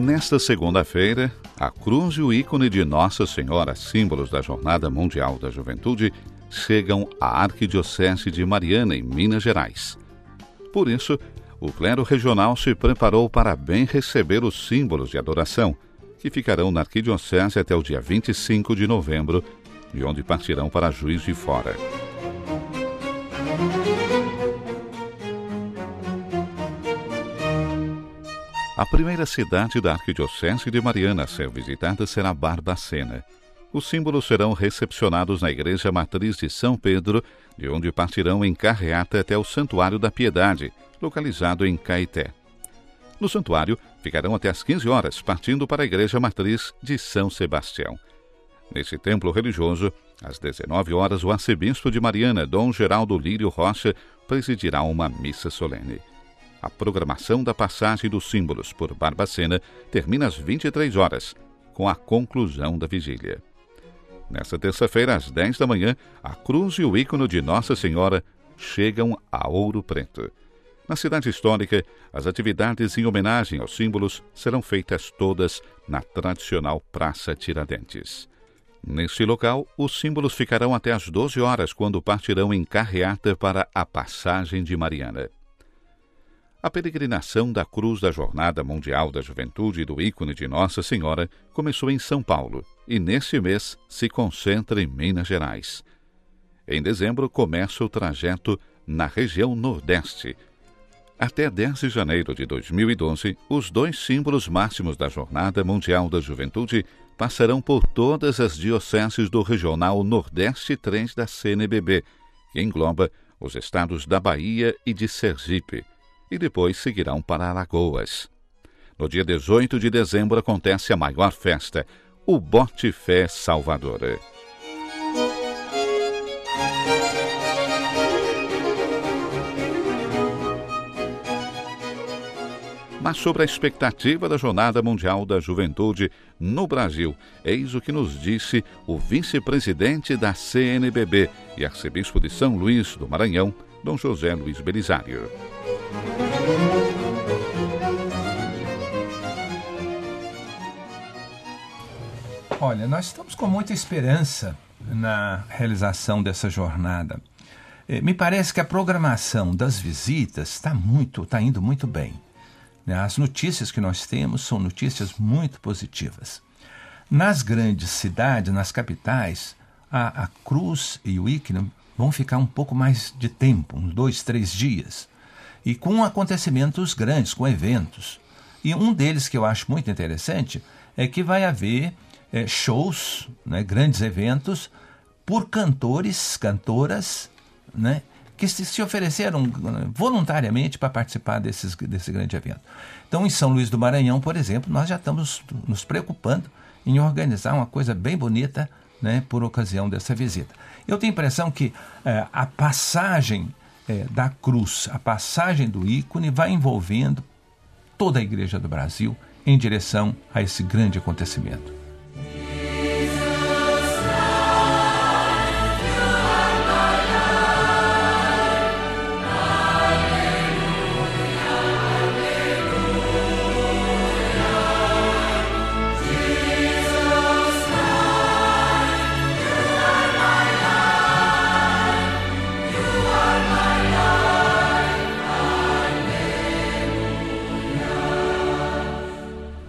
Nesta segunda-feira, a cruz e o ícone de Nossa Senhora, símbolos da Jornada Mundial da Juventude, chegam à Arquidiocese de Mariana, em Minas Gerais. Por isso, o clero regional se preparou para bem receber os símbolos de adoração, que ficarão na Arquidiocese até o dia 25 de novembro, de onde partirão para Juiz de Fora. A primeira cidade da Arquidiocese de Mariana a ser visitada será Barbacena. Os símbolos serão recepcionados na Igreja Matriz de São Pedro, de onde partirão em carreata até o Santuário da Piedade, localizado em Caeté. No santuário, ficarão até às 15 horas, partindo para a Igreja Matriz de São Sebastião. Nesse templo religioso, às 19 horas, o arcebispo de Mariana, Dom Geraldo Lírio Rocha, presidirá uma missa solene. A programação da passagem dos símbolos por Barbacena termina às 23 horas, com a conclusão da vigília. Nesta terça-feira, às 10 da manhã, a cruz e o ícone de Nossa Senhora chegam a Ouro Preto. Na cidade histórica, as atividades em homenagem aos símbolos serão feitas todas na tradicional Praça Tiradentes. Neste local, os símbolos ficarão até às 12 horas, quando partirão em carreata para a Passagem de Mariana. A peregrinação da Cruz da Jornada Mundial da Juventude e do ícone de Nossa Senhora começou em São Paulo e, neste mês, se concentra em Minas Gerais. Em dezembro, começa o trajeto na região Nordeste. Até 10 de janeiro de 2012, os 2 símbolos máximos da Jornada Mundial da Juventude passarão por todas as dioceses do Regional Nordeste 3 da CNBB, que engloba os estados da Bahia e de Sergipe, e depois seguirão para Alagoas. No dia 18 de dezembro acontece a maior festa, o Bote Fé Salvador. Mas sobre a expectativa da Jornada Mundial da Juventude no Brasil, eis o que nos disse o vice-presidente da CNBB e arcebispo de São Luís do Maranhão, Dom José Luiz Belisário. Olha, nós estamos com muita esperança na realização dessa jornada. Me parece que a programação das visitas está indo muito bem. As notícias que nós temos são notícias muito positivas. Nas grandes cidades, nas capitais, a cruz e o ícone vão ficar um pouco mais de tempo, uns 2, 3 dias. E com acontecimentos grandes, com eventos. E um deles que eu acho muito interessante é que vai haver shows, grandes eventos, por cantores, cantoras, que se ofereceram voluntariamente para participar desse grande evento. Então, em São Luís do Maranhão, por exemplo, nós já estamos nos preocupando em organizar uma coisa bem bonita, por ocasião dessa visita. Eu tenho a impressão que a passagem da cruz, a passagem do ícone vai envolvendo toda a Igreja do Brasil em direção a esse grande acontecimento.